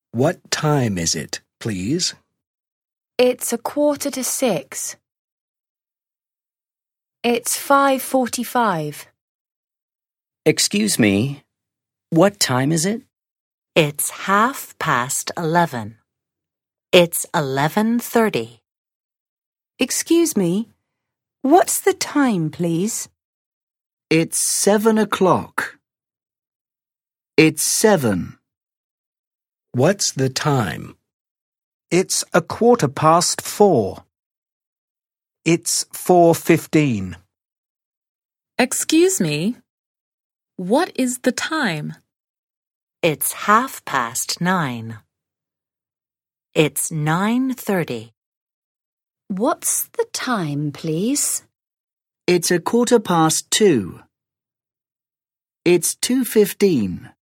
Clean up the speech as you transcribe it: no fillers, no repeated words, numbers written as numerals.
What time is it, please? It's 5:45. It's 5:45. Excuse me, what time is it? It's 11:30. It's 11:30. Excuse me, what's the time, please? It's 7 o'clock. It's 7. What's the time? It's 4:15. It's 4:15. Excuse me, what is the time? It's 9:30. It's 9:30. What's the time, please? It's 2:15. It's 2:15.